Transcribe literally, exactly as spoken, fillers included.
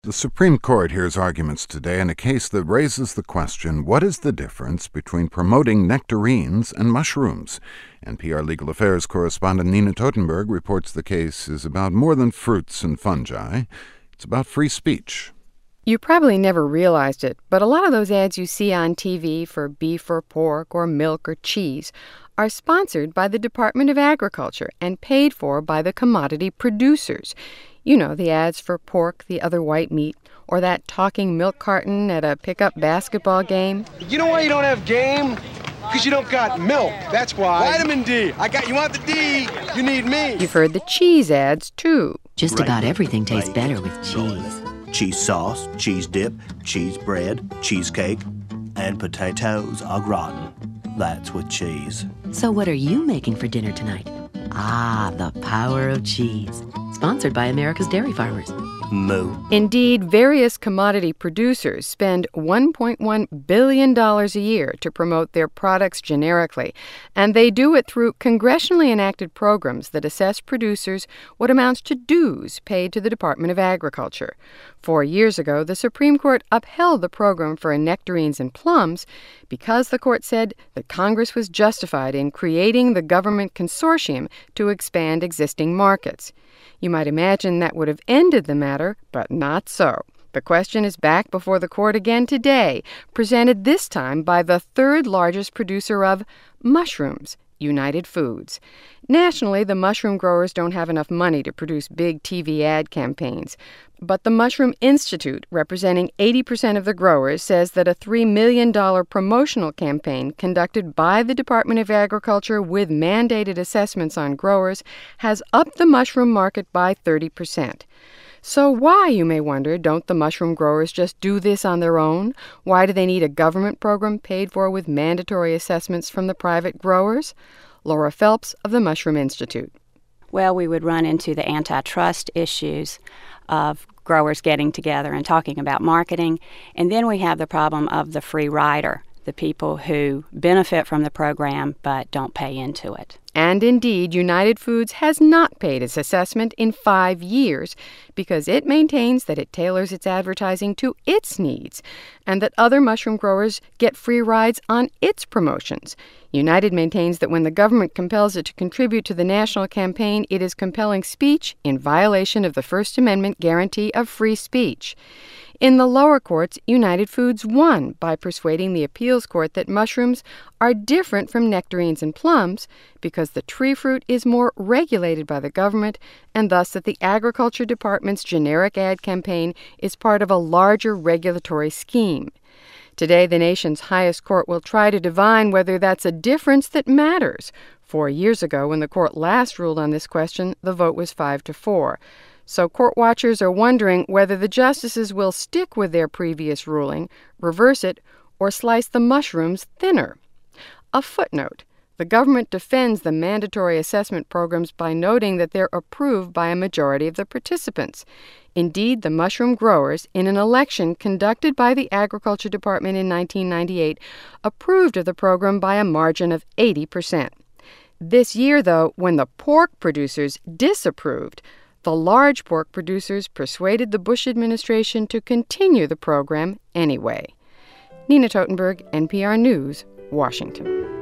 The Supreme Court hears arguments today in a case that raises the question, what is the difference between promoting nectarines and mushrooms? N P R Legal Affairs correspondent Nina Totenberg reports the case is about more than fruits and fungi. It's about free speech. You probably never realized it, but a lot of those ads you see on T V for beef or pork or milk or cheese are sponsored by the Department of Agriculture and paid for by the commodity producers. You know, the ads for pork, the other white meat, or that talking milk carton at a pickup basketball game. You know why you don't have game? Because you don't got milk, that's why. Vitamin D. I got, you want the D, you need me. You've heard the cheese ads, too. Just about everything tastes better with cheese. Cheese sauce, cheese dip, cheese bread, cheesecake, and potatoes au gratin. That's with cheese. So what are you making for dinner tonight? Ah, the power of cheese. Sponsored by America's Dairy Farmers. Moo. Indeed, various commodity producers spend one point one billion dollars a year to promote their products generically, and they do it through congressionally enacted programs that assess producers what amounts to dues paid to the Department of Agriculture. Four years ago, the Supreme Court upheld the program for nectarines and plums because the court said that Congress was justified in creating the government consortium to expand existing markets. You might imagine that would have ended the matter, but not so. The question is back before the court again today, presented this time by the third largest producer of mushrooms, United Foods. Nationally, the mushroom growers don't have enough money to produce big T V ad campaigns. But the Mushroom Institute, representing eighty percent of the growers, says that a three million dollars promotional campaign conducted by the Department of Agriculture with mandated assessments on growers has upped the mushroom market by thirty percent. So why, you may wonder, don't the mushroom growers just do this on their own? Why do they need a government program paid for with mandatory assessments from the private growers? Laura Phelps of the Mushroom Institute. Well, we would run into the antitrust issues of growers getting together and talking about marketing. And then we have the problem of the free rider, the people who benefit from the program but don't pay into it. And indeed, United Foods has not paid its assessment in five years because it maintains that it tailors its advertising to its needs and that other mushroom growers get free rides on its promotions. United maintains that when the government compels it to contribute to the national campaign, it is compelling speech in violation of the First Amendment guarantee of free speech. In the lower courts, United Foods won by persuading the appeals court that mushrooms are different from nectarines and plums because the tree fruit is more regulated by the government and thus that the Agriculture Department's generic ad campaign is part of a larger regulatory scheme. Today, the nation's highest court will try to divine whether that's a difference that matters. Four years ago, when the court last ruled on this question, the vote was five to four. So court watchers are wondering whether the justices will stick with their previous ruling, reverse it, or slice the mushrooms thinner. A footnote. The government defends the mandatory assessment programs by noting that they're approved by a majority of the participants. Indeed, the mushroom growers, in an election conducted by the Agriculture Department in nineteen ninety-eight, approved of the program by a margin of eighty percent. This year, though, when the pork producers disapproved, the large pork producers persuaded the Bush administration to continue the program anyway. Nina Totenberg, N P R News, Washington.